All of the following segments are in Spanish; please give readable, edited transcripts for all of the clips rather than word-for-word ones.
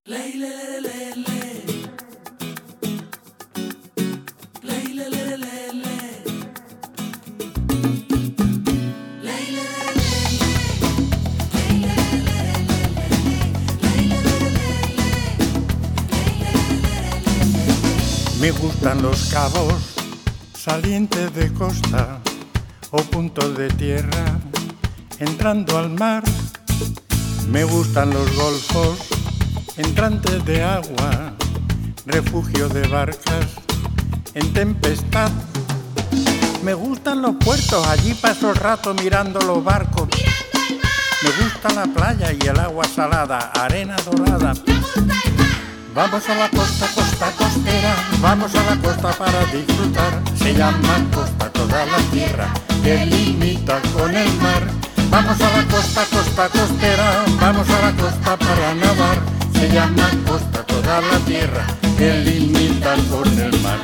Me gustan los cabos, salientes de costa o puntos de tierra, entrando al mar. Me gustan los golfos, entrantes de agua, refugio de barcas en tempestad. Me gustan los puertos, allí paso el rato mirando los barcos. Me gusta la playa y el agua salada, arena dorada. Vamos a la costa, costa costera, vamos a la costa para disfrutar. Se llama costa toda la tierra que limita con el mar. Vamos a la costa, costa costera, vamos a la costa para nadar. Se llama costa toda la tierra que limita con el mar.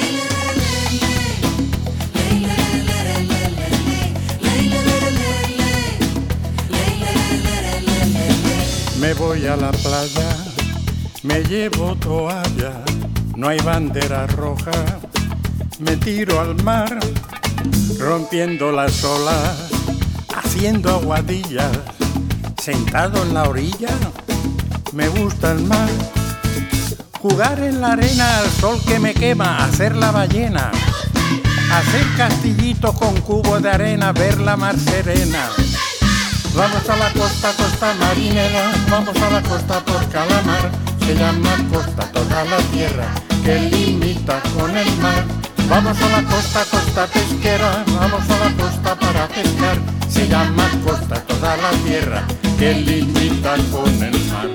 Me voy a la playa, me llevo toalla, no hay bandera roja, me tiro al mar, rompiendo las olas, haciendo aguadillas, sentado en la orilla, me gusta el mar, jugar en la arena al sol que me quema, hacer la ballena, hacer castillitos con cubos de arena, ver la mar serena. Vamos a la costa, costa marinera, vamos a la costa por calamar. Se llama costa toda la tierra que limita con el mar. Vamos a la costa, costa pesquera, vamos a la costa para pescar. Se llama costa toda la tierra que limita con el mar.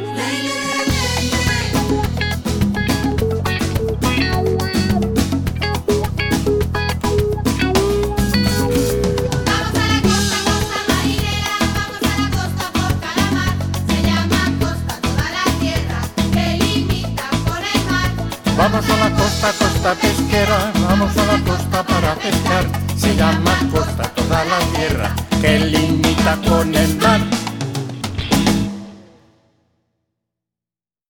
Vamos a la costa, costa pesquera, vamos a la costa para pescar. Se llama costa toda la tierra que limita con el mar.